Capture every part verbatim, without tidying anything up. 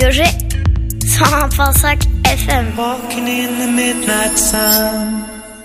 G cent un virgule cinq F M. Walking in the midnight sun.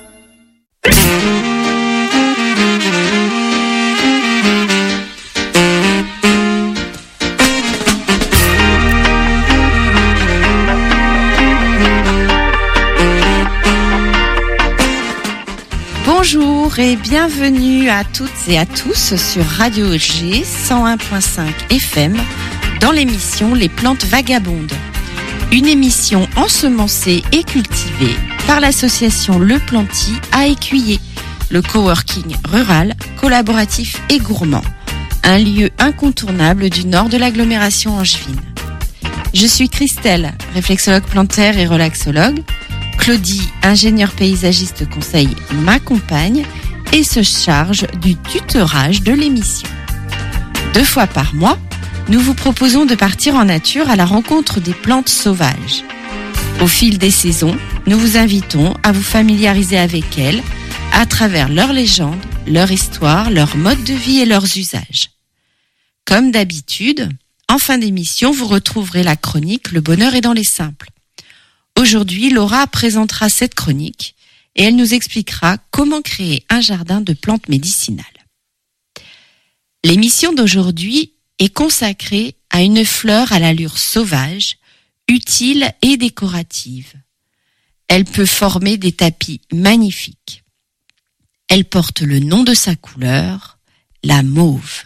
Bonjour et bienvenue à toutes et à tous sur Radio G cent un virgule cinq F M dans l'émission Les Plantes Vagabondes. Une émission ensemencée et cultivée par l'association Le Planty à Écuyer, le coworking rural, collaboratif et gourmand, un lieu incontournable du nord de l'agglomération angevine. Je suis Christelle, réflexologue plantaire et relaxologue. Claudie, ingénieure paysagiste conseil, m'accompagne et se charge du tutorage de l'émission. Deux fois par mois, nous vous proposons de partir en nature à la rencontre des plantes sauvages. Au fil des saisons, nous vous invitons à vous familiariser avec elles à travers leurs légendes, leur histoire, leur mode de vie et leurs usages. Comme d'habitude, en fin d'émission, vous retrouverez la chronique « Le bonheur est dans les simples ». Aujourd'hui, Laura présentera cette chronique et elle nous expliquera comment créer un jardin de plantes médicinales. L'émission d'aujourd'hui est consacrée à une fleur à l'allure sauvage, utile et décorative. Elle peut former des tapis magnifiques. Elle porte le nom de sa couleur, la mauve.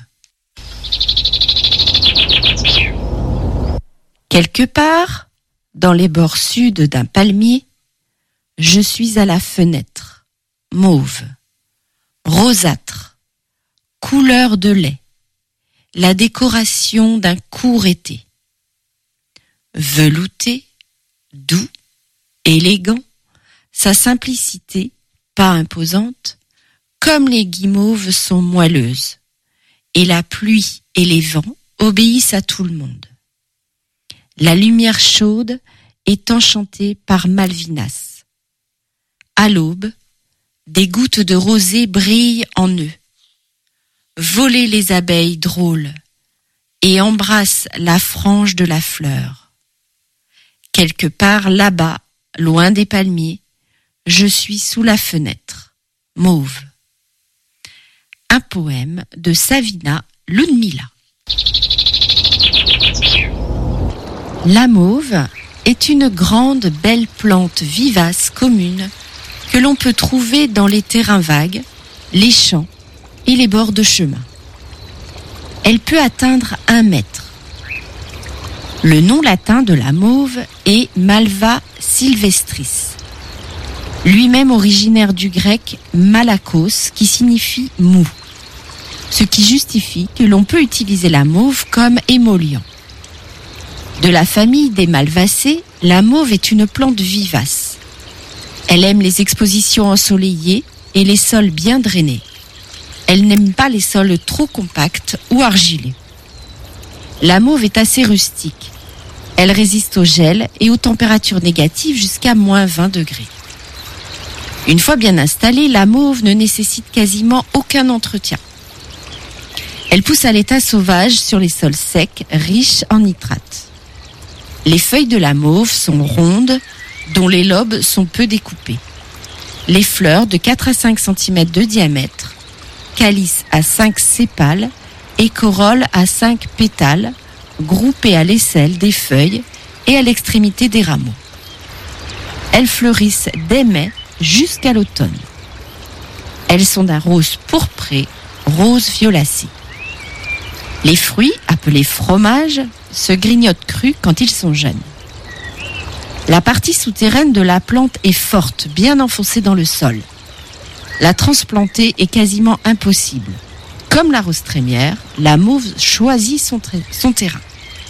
Quelque part, dans les bords sud d'un palmier, je suis à la fenêtre, mauve, rosâtre, couleur de lait, la décoration d'un court été. Velouté, doux, élégant, sa simplicité, pas imposante, comme les guimauves sont moelleuses, et la pluie et les vents obéissent à tout le monde. La lumière chaude est enchantée par Malvinas. À l'aube, des gouttes de rosée brillent en eux. Volez les abeilles drôles et embrassent la frange de la fleur. Quelque part là-bas, loin des palmiers, je suis sous la fenêtre, mauve. Un poème de Savina Ludmila. La mauve est une grande, belle plante vivace commune que l'on peut trouver dans les terrains vagues, les champs et les bords de chemin. Elle peut atteindre un mètre. Le nom latin de la mauve est Malva sylvestris, lui-même originaire du grec malakos qui signifie mou, ce qui justifie que l'on peut utiliser la mauve comme émollient. De la famille des malvacées, la mauve est une plante vivace. Elle aime les expositions ensoleillées et les sols bien drainés. Elle n'aime pas les sols trop compacts ou argileux. La mauve est assez rustique. Elle résiste au gel et aux températures négatives jusqu'à moins vingt degrés. Une fois bien installée, la mauve ne nécessite quasiment aucun entretien. Elle pousse à l'état sauvage sur les sols secs, riches en nitrates. Les feuilles de la mauve sont rondes, dont les lobes sont peu découpés. Les fleurs de quatre à cinq centimètres de diamètre, calice à cinq sépales et corolle à cinq pétales, groupées à l'aisselle des feuilles et à l'extrémité des rameaux. Elles fleurissent dès mai jusqu'à l'automne. Elles sont d'un rose pourpré, rose violacé. Les fruits, appelés fromages, se grignotent crus quand ils sont jeunes. La partie souterraine de la plante est forte, bien enfoncée dans le sol. La transplanter est quasiment impossible. Comme la rose trémière, la mauve choisit son, tra- son terrain.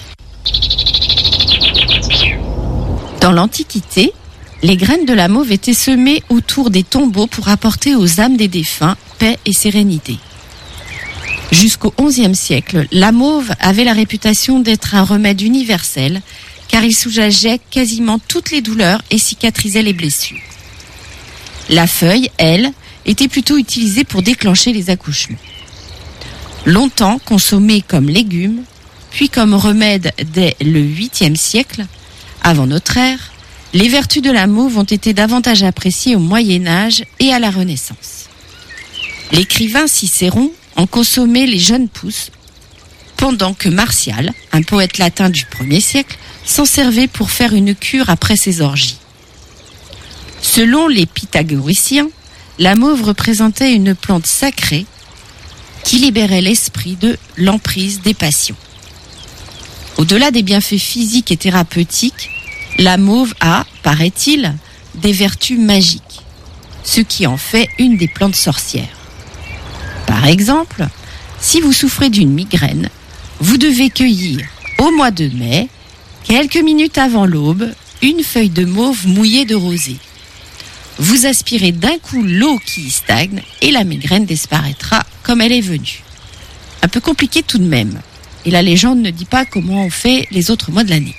Dans l'Antiquité, les graines de la mauve étaient semées autour des tombeaux pour apporter aux âmes des défunts paix et sérénité. Jusqu'au onzième siècle, la mauve avait la réputation d'être un remède universel car il soulageait quasiment toutes les douleurs et cicatrisait les blessures. La feuille, elle, était plutôt utilisée pour déclencher les accouchements. Longtemps consommée comme légume, puis comme remède dès le huitième siècle, avant notre ère, les vertus de la mauve ont été davantage appréciées au Moyen-Âge et à la Renaissance. L'écrivain Cicéron en consommait les jeunes pousses, pendant que Martial, un poète latin du premier siècle, s'en servait pour faire une cure après ses orgies. Selon les pythagoriciens, la mauve représentait une plante sacrée qui libérait l'esprit de l'emprise des passions. Au-delà des bienfaits physiques et thérapeutiques, la mauve a, paraît-il, des vertus magiques, ce qui en fait une des plantes sorcières. Par exemple, si vous souffrez d'une migraine, vous devez cueillir au mois de mai, quelques minutes avant l'aube, une feuille de mauve mouillée de rosée. Vous aspirez d'un coup l'eau qui y stagne et la migraine disparaîtra comme elle est venue. Un peu compliqué tout de même. Et la légende ne dit pas comment on fait les autres mois de l'année.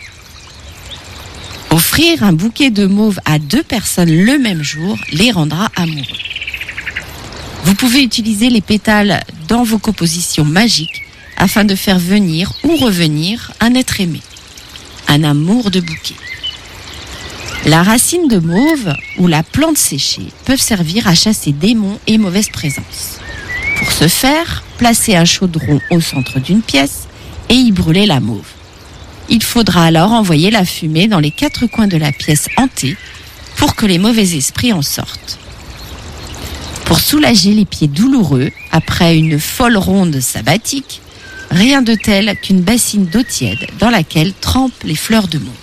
Offrir un bouquet de mauve à deux personnes le même jour les rendra amoureux. Vous pouvez utiliser les pétales dans vos compositions magiques afin de faire venir ou revenir un être aimé. Un amour de bouquet. La racine de mauve ou la plante séchée peuvent servir à chasser démons et mauvaises présences. Pour ce faire, placez un chaudron au centre d'une pièce et y brûlez la mauve. Il faudra alors envoyer la fumée dans les quatre coins de la pièce hantée pour que les mauvais esprits en sortent. Pour soulager les pieds douloureux après une folle ronde sabbatique, rien de tel qu'une bassine d'eau tiède dans laquelle trempent les fleurs de mauve.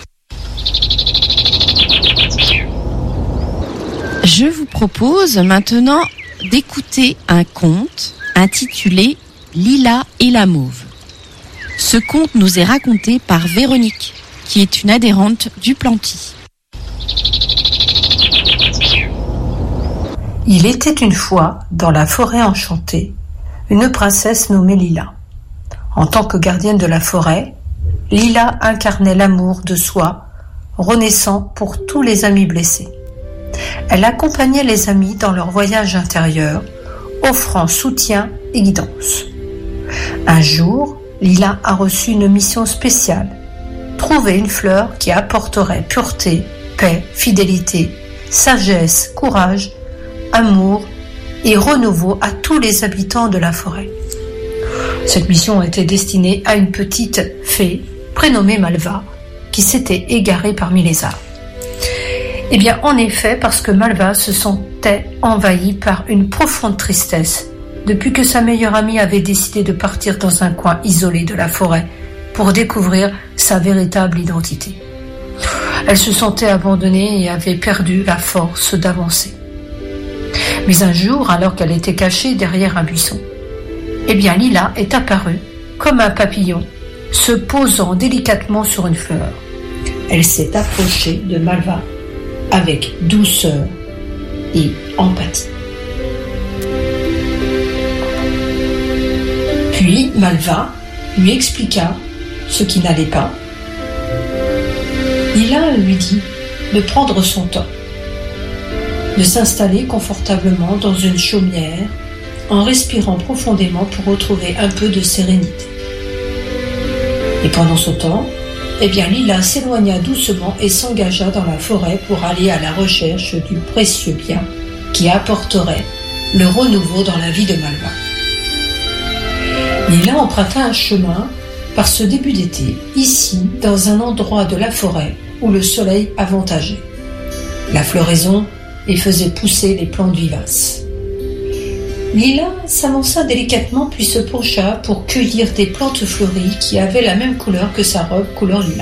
Je vous propose maintenant d'écouter un conte intitulé « Lila et la mauve ». Ce conte nous est raconté par Véronique, qui est une adhérente du Planty. Il était une fois, dans la forêt enchantée, une princesse nommée Lila. En tant que gardienne de la forêt, Lila incarnait l'amour de soi, renaissant pour tous les amis blessés. Elle accompagnait les amis dans leur voyage intérieur, offrant soutien et guidance. Un jour, Lila a reçu une mission spéciale, trouver une fleur qui apporterait pureté, paix, fidélité, sagesse, courage, amour et renouveau à tous les habitants de la forêt. Cette mission était destinée à une petite fée prénommée Malva, qui s'était égarée parmi les arbres. Eh bien, en effet, parce que Malva se sentait envahie par une profonde tristesse depuis que sa meilleure amie avait décidé de partir dans un coin isolé de la forêt pour découvrir sa véritable identité. Elle se sentait abandonnée et avait perdu la force d'avancer. Mais un jour, alors qu'elle était cachée derrière un buisson, eh bien Lila est apparue comme un papillon, se posant délicatement sur une fleur. Elle s'est approchée de Malva avec douceur et empathie. Puis Malva lui expliqua ce qui n'allait pas. Lila lui dit de prendre son temps, de s'installer confortablement dans une chaumière en respirant profondément pour retrouver un peu de sérénité. Et pendant ce temps, eh bien Lila s'éloigna doucement et s'engagea dans la forêt pour aller à la recherche du précieux bien qui apporterait le renouveau dans la vie de Malva. Lila emprunta un chemin par ce début d'été, ici, dans un endroit de la forêt où le soleil avantageait la floraison et faisait pousser les plantes vivaces. Lila s'avança délicatement puis se pencha pour cueillir des plantes fleuries qui avaient la même couleur que sa robe couleur lilas.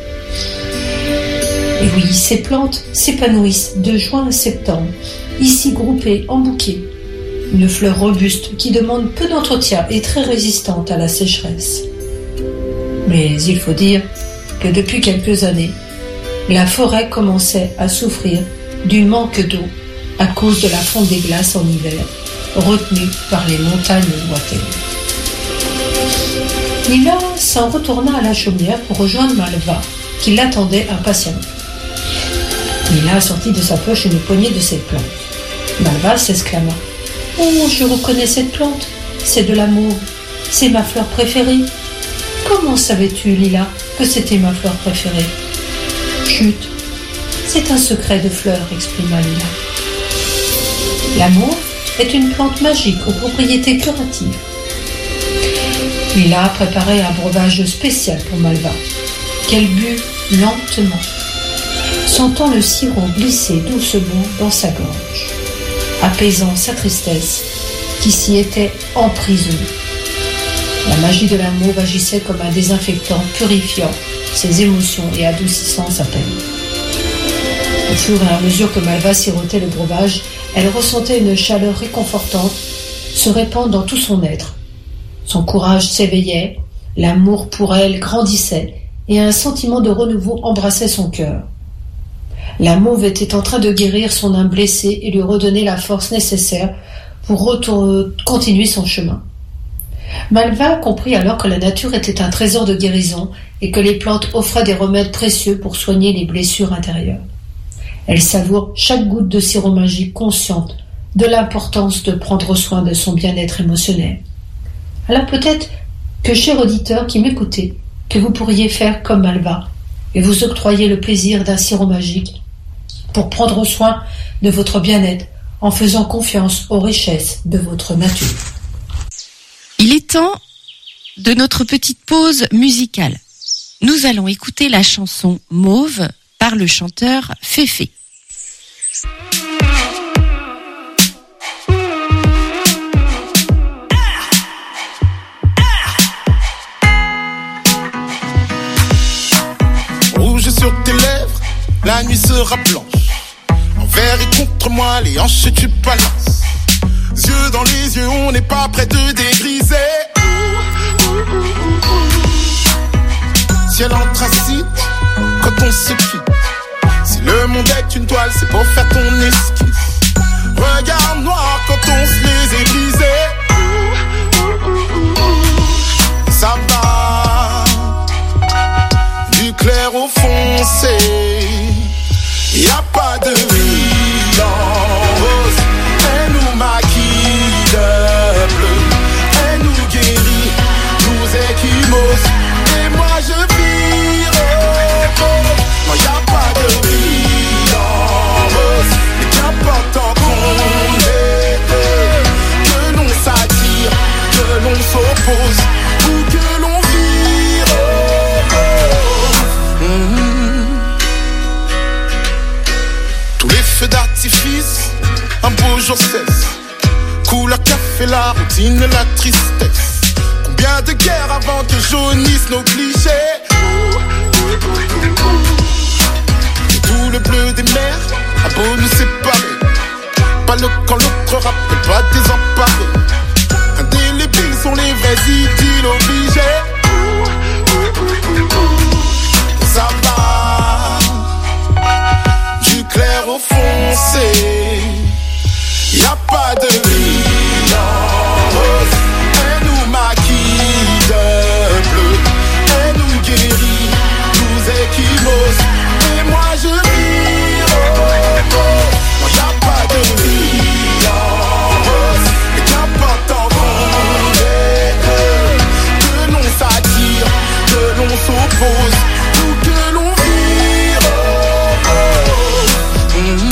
Et oui, ces plantes s'épanouissent de juin à septembre, ici groupées en bouquets. Une fleur robuste qui demande peu d'entretien et très résistante à la sécheresse. Mais il faut dire que depuis quelques années, la forêt commençait à souffrir du manque d'eau à cause de la fonte des glaces en hiver, retenue par les montagnes lointaines. Lila s'en retourna à la chaumière pour rejoindre Malva, qui l'attendait impatiemment. Lila sortit de sa poche une poignée de cette plante. Malva s'exclama. « Oh, je reconnais cette plante, c'est de l'amour, c'est ma fleur préférée. comment savais-tu, Lila, que c'était ma fleur préférée ? Chut, c'est un secret de fleurs, exprima Lila. L'amour est une plante magique aux propriétés curatives. Lila préparait un breuvage spécial pour Malva, qu'elle but lentement, sentant le sirop glisser doucement dans sa gorge, apaisant sa tristesse qui s'y était emprisonnée. La magie de l'amour agissait comme un désinfectant purifiant ses émotions et adoucissant sa peine. Au fur et à mesure que Malva sirotait le breuvage, elle ressentait une chaleur réconfortante se répandre dans tout son être. Son courage s'éveillait, l'amour pour elle grandissait et un sentiment de renouveau embrassait son cœur. La mauve était en train de guérir son âme blessée et lui redonner la force nécessaire pour retourner, continuer son chemin. Malva comprit alors que la nature était un trésor de guérison et que les plantes offraient des remèdes précieux pour soigner les blessures intérieures. Elle savoure chaque goutte de sirop magique, consciente de l'importance de prendre soin de son bien-être émotionnel. Alors peut-être que, cher auditeur qui m'écoutez, que vous pourriez faire comme Malva et vous octroyer le plaisir d'un sirop magique pour prendre soin de votre bien-être en faisant confiance aux richesses de votre nature. Il est temps de notre petite pause musicale. Nous allons écouter la chanson Mauve par le chanteur Féfé. Rouge sur tes lèvres, la nuit sera blanche. Envers et contre moi, les hanches tu balances. Yeux dans les yeux, on n'est pas près de dégriser. Ciel anthracite, quand on se quitte. Si le monde est une toile, c'est pour faire ton esquisse. Regarde noir quand on se les est brisés. Ça va du clair au foncé. Y'a pas de vie en rose. Elle nous maquille de bleu. Elle nous guérit, nous équimose. Et moi je vire au rose. Non, y'a pas de vie en rose. Et qu'importe tant qu'on est deux, que l'on s'attire, que l'on s'oppose, ou que l'on vire au rose. Mmh. Tous les feux d'artifice, un beau jour cesse. Couleur café, la routine, la tristesse. Combien de guerres avant que jaunissent nos clichés. Et tout le bleu des mers a beau nous séparer. Pas le quand l'autre rappelle pas désemparés. Indélébiles sont les vrais idylles obligés. Ça va du clair au foncé. Y'a pas de vie en rose. Elle nous maquille de bleu. Elle nous guérit, nous équimose. Et moi je vire au rose. Non, y'a pas de vie en rose. Et qu'importe tant qu'on est deux, que l'on s'attire, que l'on s'oppose, ou que l'on vire au rose. Mmh.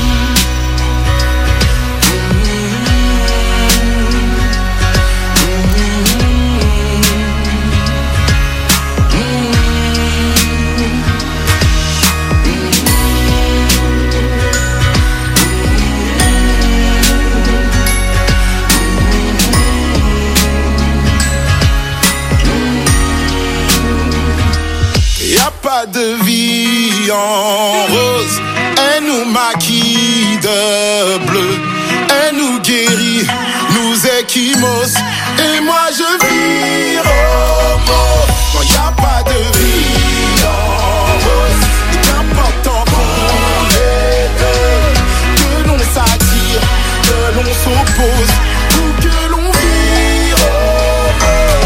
Pas de vie en rose. Elle nous maquille de bleu. Elle nous guérit, nous équimose. Et moi je vire au mot. Non, y'a pas de vie en rose. Et qu'importe tant qu'on est deux, que l'on s'attire, que l'on s'oppose, ou que l'on vire au mot.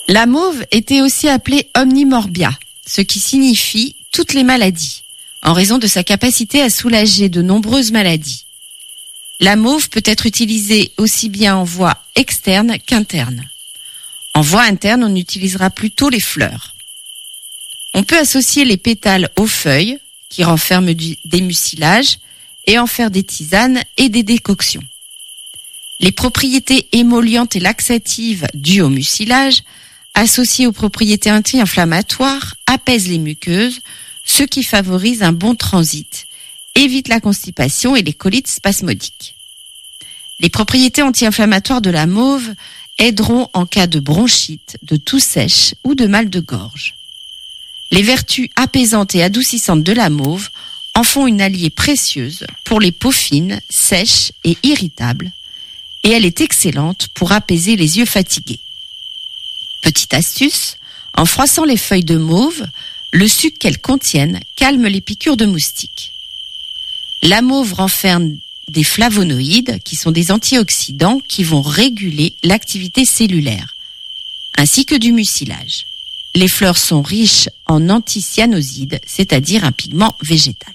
La mauve était aussi appelée omnimorbia, ce qui signifie toutes les maladies, en raison de sa capacité à soulager de nombreuses maladies. La mauve peut être utilisée aussi bien en voie externe qu'interne. En voie interne, on utilisera plutôt les fleurs. On peut associer les pétales aux feuilles, qui renferment du, des mucilages, et en faire des tisanes et des décoctions. Les propriétés émollientes et laxatives dues au mucilage, associées aux propriétés anti-inflammatoires, apaisent les muqueuses, ce qui favorise un bon transit, évite la constipation et les colites spasmodiques. Les propriétés anti-inflammatoires de la mauve aideront en cas de bronchite, de toux sèche ou de mal de gorge. Les vertus apaisantes et adoucissantes de la mauve en font une alliée précieuse pour les peaux fines, sèches et irritables, et elle est excellente pour apaiser les yeux fatigués. Petite astuce, en froissant les feuilles de mauve, le suc qu'elles contiennent calme les piqûres de moustiques. La mauve renferme des flavonoïdes qui sont des antioxydants qui vont réguler l'activité cellulaire, ainsi que du mucilage. Les fleurs sont riches en anthocyanosides, c'est-à-dire un pigment végétal.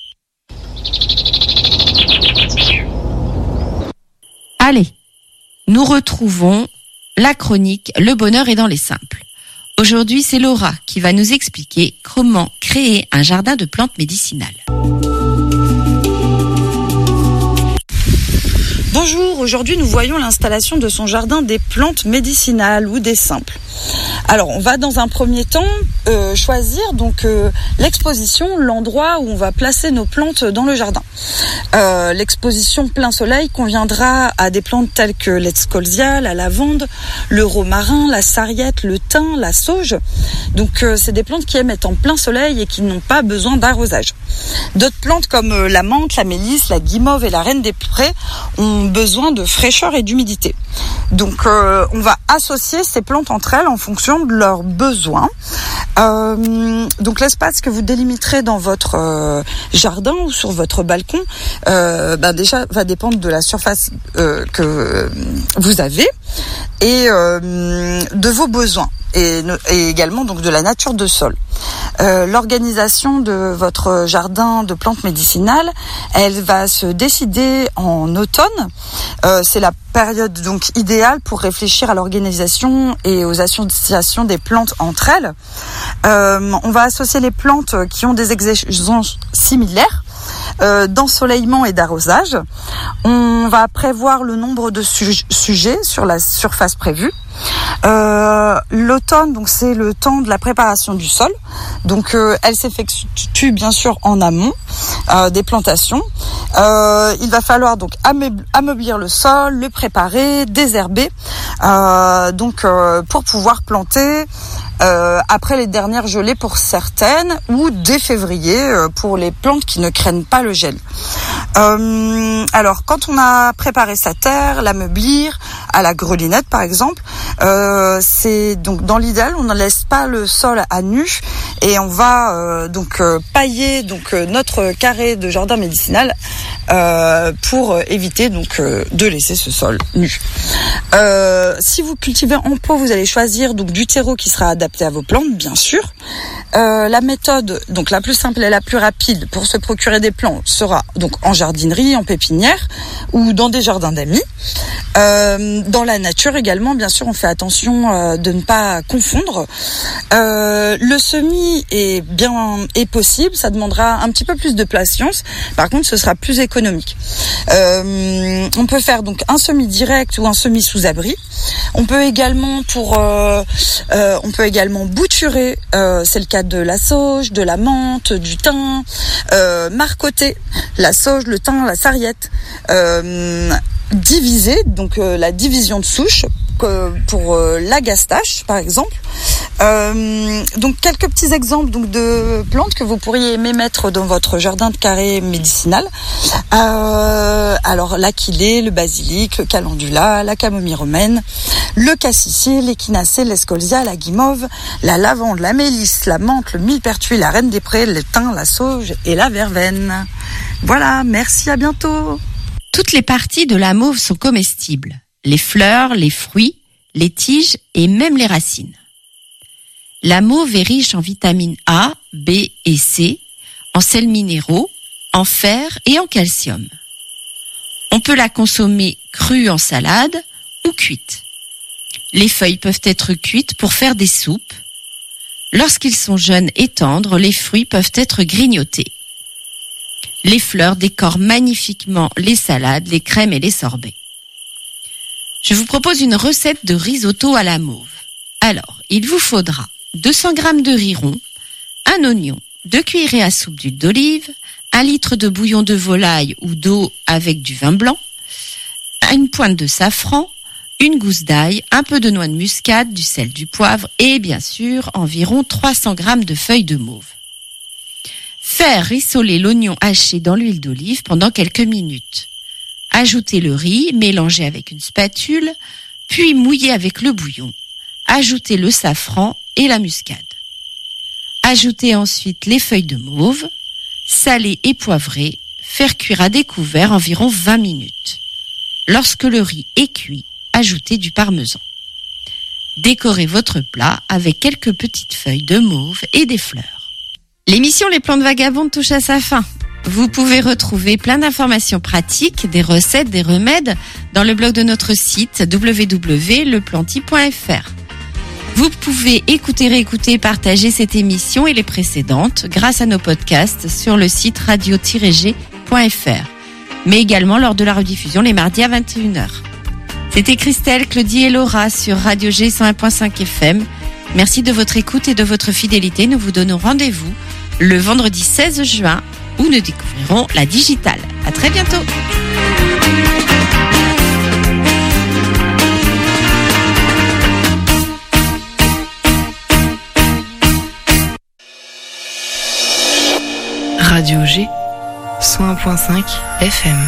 Allez, nous retrouvons la chronique Le bonheur est dans les simples. Aujourd'hui, c'est Laura qui va nous expliquer comment créer un jardin de plantes médicinales. Bonjour, aujourd'hui nous voyons l'installation de son jardin des plantes médicinales ou des simples. Alors on va dans un premier temps euh, choisir donc euh, l'exposition, l'endroit où on va placer nos plantes dans le jardin. Euh, l'exposition plein soleil conviendra à des plantes telles que l'escolzia, la lavande, le romarin, la sarriette, le thym, la sauge. Donc euh, c'est des plantes qui aiment être en plein soleil et qui n'ont pas besoin d'arrosage. D'autres plantes comme euh, la menthe, la mélisse, la guimauve et la reine des prés ont besoin de fraîcheur et d'humidité. Donc euh, on va associer ces plantes entre elles en fonction de leurs besoins. Euh, donc l'espace que vous délimiterez dans votre euh, jardin ou sur votre balcon, euh, ben déjà va dépendre de la surface euh, que vous avez et euh, de vos besoins et, et également donc de la nature de sol. Euh, l'organisation de votre jardin de plantes médicinales, elle va se décider en automne. Euh, c'est la période donc idéale pour réfléchir à l'organisation et aux associations des plantes entre elles. Euh, on va associer les plantes qui ont des exigences similaires euh, d'ensoleillement et d'arrosage. On va prévoir le nombre de su- sujets sur la surface prévue. Euh, l'automne, donc c'est le temps de la préparation du sol. Donc euh, elle s'effectue bien sûr en amont euh, des plantations. Euh, il va falloir donc ameub- ameublir le sol, le préparer, désherber, euh, donc euh, pour pouvoir planter. Euh, après les dernières gelées pour certaines ou dès février euh, pour les plantes qui ne craignent pas le gel. Euh, alors quand on a préparé sa terre, l'ameublir à la grelinette par exemple, euh, c'est donc dans l'idéal on ne laisse pas le sol à nu et on va euh, donc euh, pailler donc euh, notre carré de jardin médicinal euh, pour éviter donc euh, de laisser ce sol nu. Euh, si vous cultivez en pot, vous allez choisir donc du terreau qui sera adapté à vos plantes, bien sûr. Euh, la méthode donc la plus simple et la plus rapide pour se procurer des plantes sera donc en jardinerie, en pépinière ou dans des jardins d'amis. Euh, dans la nature également, bien sûr, on fait attention euh, de ne pas confondre. Euh, le semis est bien est possible, ça demandera un petit peu plus de patience. Par contre, ce sera plus économique. Euh, on peut faire donc un semis direct ou un semis sous abri. On peut également pour euh, euh, on peut également bouturer. Euh, c'est le cas de la sauge, de la menthe, du thym, euh, marcoter la sauge, le thym, la sarriette. Euh, diviser, donc euh, la division de souche que pour euh, l'agastache par exemple. Euh, donc quelques petits exemples donc de plantes que vous pourriez aimer mettre dans votre jardin de carré médicinal. Euh, alors l'aquilée, le basilic, le calendula, la camomille romaine, le cassissier, l'échinacée, l'escolzia, la guimauve, la lavande, la mélisse, la menthe, le millepertuis, la reine des prés, le thym, la sauge et la verveine. Voilà, merci, à bientôt. Toutes les parties de la mauve sont comestibles. Les fleurs, les fruits, les tiges et même les racines. La mauve est riche en vitamines A, B et C, en sels minéraux, en fer et en calcium. On peut la consommer crue en salade ou cuite. Les feuilles peuvent être cuites pour faire des soupes. Lorsqu'ils sont jeunes et tendres, les fruits peuvent être grignotés. Les fleurs décorent magnifiquement les salades, les crèmes et les sorbets. Je vous propose une recette de risotto à la mauve. Alors, il vous faudra deux cents grammes de riz rond, un oignon, deux cuillerées à soupe d'huile d'olive, un litre de bouillon de volaille ou d'eau avec du vin blanc, une pointe de safran, une gousse d'ail, un peu de noix de muscade, du sel, du poivre et bien sûr environ trois cents grammes de feuilles de mauve. Faire rissoler l'oignon haché dans l'huile d'olive pendant quelques minutes. Ajoutez le riz, mélangez avec une spatule, puis mouillez avec le bouillon. Ajoutez le safran et la muscade. Ajoutez ensuite les feuilles de mauve, saler et poivrer, faire cuire à découvert environ vingt minutes. Lorsque le riz est cuit, ajoutez du parmesan. Décorez votre plat avec quelques petites feuilles de mauve et des fleurs. L'émission Les Plantes Vagabondes touche à sa fin. Vous pouvez retrouver plein d'informations pratiques, des recettes, des remèdes dans le blog de notre site w w w point le planty point f r. Vous pouvez écouter, réécouter, partager cette émission et les précédentes grâce à nos podcasts sur le site radio tiret g point f r, mais également lors de la rediffusion les mardis à vingt et une heures. C'était Christelle, Claudie et Laura sur Radio G cent un point cinq F M. Merci de votre écoute et de votre fidélité. Nous vous donnons rendez-vous le vendredi seize juin où nous découvrirons la digitale. À très bientôt. Radio G cent un point cinq F M.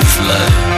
fly.